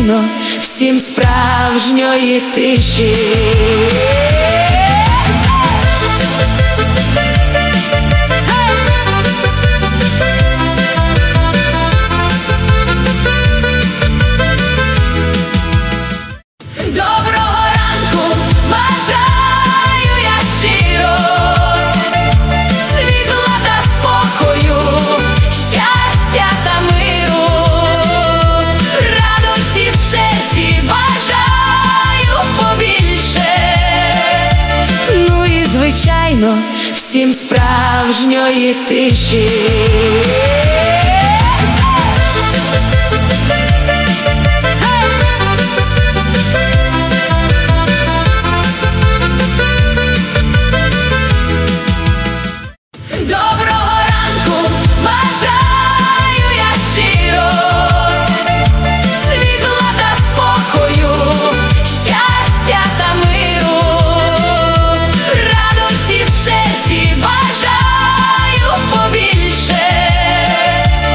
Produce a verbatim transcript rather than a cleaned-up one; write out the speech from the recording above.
звичайно, всім справжньої тиші. Доброго ранку бажаю я щиро, світла та спокою, щастя та миру, радості в серці бажаю побільше, ну і звичайно всім справжньої тиші.